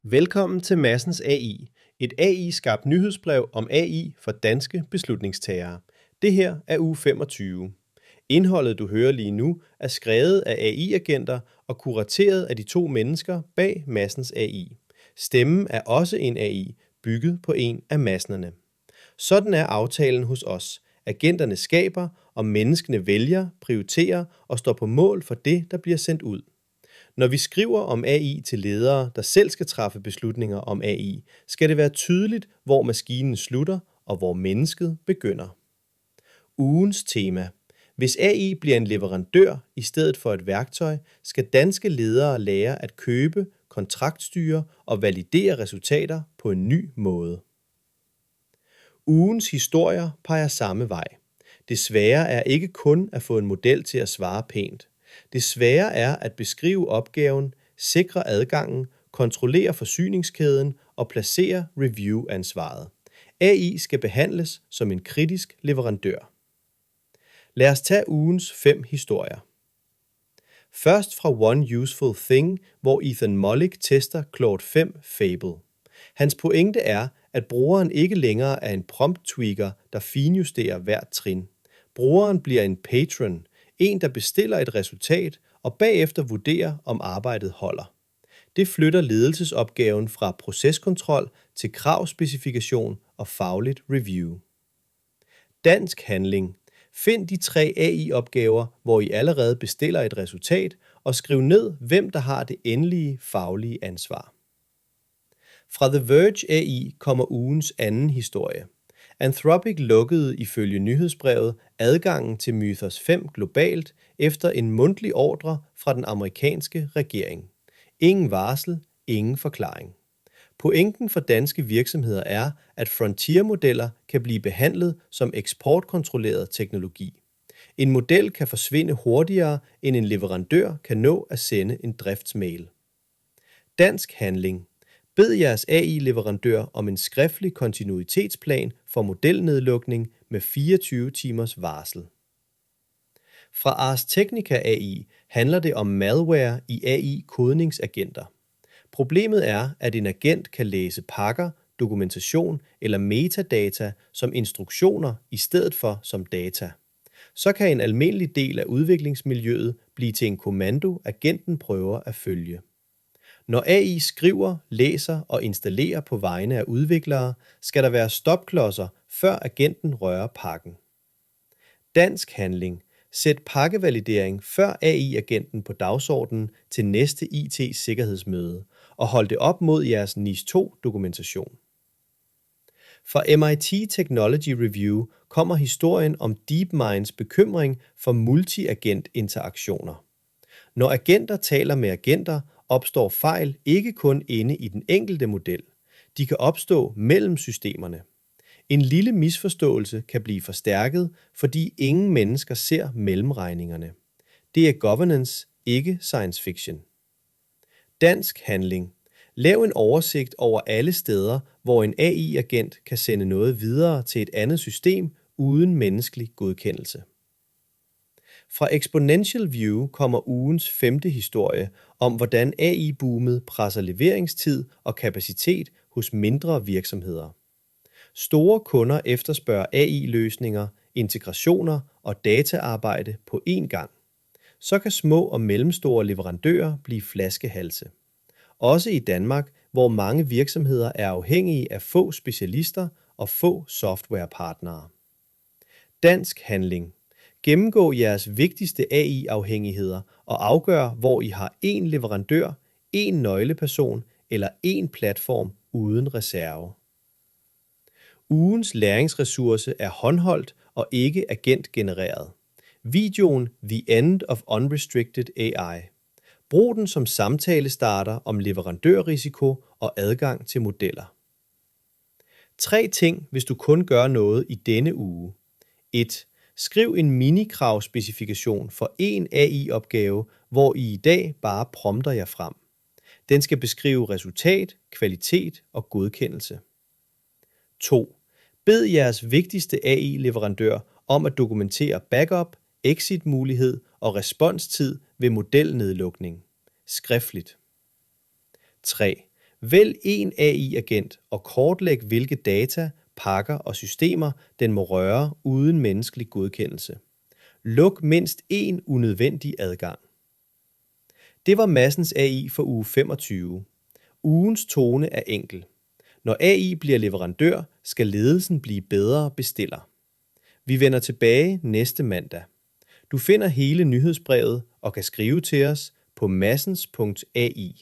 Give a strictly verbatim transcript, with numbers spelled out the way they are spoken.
Velkommen til Madsens A I, et A I-skabt nyhedsbrev om A I for danske beslutningstagere. Det her er uge femogtyve. Indholdet, du hører lige nu, er skrevet af A I-agenter og kurateret af de to mennesker bag Madsens A I. Stemmen er også en A I, bygget på en af Madsnerne. Sådan er aftalen hos os. Agenterne skaber, og menneskene vælger, prioriterer og står på mål for det, der bliver sendt ud. Når vi skriver om A I til ledere, der selv skal træffe beslutninger om A I, skal det være tydeligt, hvor maskinen slutter og hvor mennesket begynder. Ugens tema. Hvis A I bliver en leverandør i stedet for et værktøj, skal danske ledere lære at købe, kontraktstyre og validere resultater på en ny måde. Ugens historier peger samme vej. Det svære er ikke kun at få en model til at svare pænt. Det svære er at beskrive opgaven, sikre adgangen, kontrollere forsyningskæden og placere review-ansvaret. A I skal behandles som en kritisk leverandør. Lad os tage ugens fem historier. Først fra One Useful Thing, hvor Ethan Mollick tester Claude fem Fable. Hans pointe er, at brugeren ikke længere er en prompt-tweaker, der finjusterer hvert trin. Brugeren bliver en patron, en der bestiller et resultat og bagefter vurderer, om arbejdet holder. Det flytter ledelsesopgaven fra proceskontrol til kravspecifikation og fagligt review. Dansk handling. Find de tre A I-opgaver, hvor I allerede bestiller et resultat, og skriv ned, hvem der har det endelige faglige ansvar. Fra The Verge A I kommer ugens anden historie. Anthropic lukkede ifølge nyhedsbrevet adgangen til Mythos fem globalt efter en mundtlig ordre fra den amerikanske regering. Ingen varsel, ingen forklaring. Pointen for danske virksomheder er, at frontier-modeller kan blive behandlet som eksportkontrolleret teknologi. En model kan forsvinde hurtigere, end en leverandør kan nå at sende en driftsmail. Dansk handling. Bed jeres A I-leverandør om en skriftlig kontinuitetsplan for modelnedlukning med fireogtyve timers varsel. Fra Ars Technica A I handler det om malware i A I-kodningsagenter. Problemet er, at en agent kan læse pakker, dokumentation eller metadata som instruktioner i stedet for som data. Så kan en almindelig del af udviklingsmiljøet blive til en kommando, agenten prøver at følge. Når A I skriver, læser og installerer på vegne af udviklere, skal der være stopklodser, før agenten rører pakken. Dansk handling. Sæt pakkevalidering før A I-agenten på dagsordenen til næste I T-sikkerhedsmøde, og hold det op mod jeres N I S to dokumentation. Fra M I T Technology Review kommer historien om DeepMinds bekymring for multi-agent-interaktioner. Når agenter taler med agenter, opstår fejl ikke kun inde i den enkelte model. De kan opstå mellem systemerne. En lille misforståelse kan blive forstærket, fordi ingen mennesker ser mellemregningerne. Det er governance, ikke science fiction. Dansk handling. Lav en oversigt over alle steder, hvor en A I-agent kan sende noget videre til et andet system uden menneskelig godkendelse. Fra Exponential View kommer ugens femte historie om, hvordan A I-boomet presser leveringstid og kapacitet hos mindre virksomheder. Store kunder efterspørger A I-løsninger, integrationer og dataarbejde på én gang. Så kan små og mellemstore leverandører blive flaskehalse. Også i Danmark, hvor mange virksomheder er afhængige af få specialister og få softwarepartnere. Dansk handling. Gennemgå jeres vigtigste A I-afhængigheder og afgør, hvor I har én leverandør, én nøgleperson eller én platform uden reserve. Ugens læringsressource er håndholdt og ikke agentgenereret. Videoen The End of Unrestricted A I. Brug den som samtalestarter om leverandørrisiko og adgang til modeller. Tre ting, hvis du kun gør noget i denne uge. et. Skriv en mini-kravspecifikation for en A I-opgave, hvor I i dag bare prompter jer frem. Den skal beskrive resultat, kvalitet og godkendelse. to. Bed jeres vigtigste A I-leverandør om at dokumentere backup, exit-mulighed og responstid ved modelnedlukning. Skriftligt. tre. Vælg en A I-agent og kortlæg, hvilke data, pakker og systemer den må røre uden menneskelig godkendelse. Luk mindst én unødvendig adgang. Det var Madsens A I for uge femogtyve. Ugens tone er enkel. Når A I bliver leverandør, skal ledelsen blive bedre bestiller. Vi vender tilbage næste mandag. Du finder hele nyhedsbrevet og kan skrive til os på madsens punktum a i.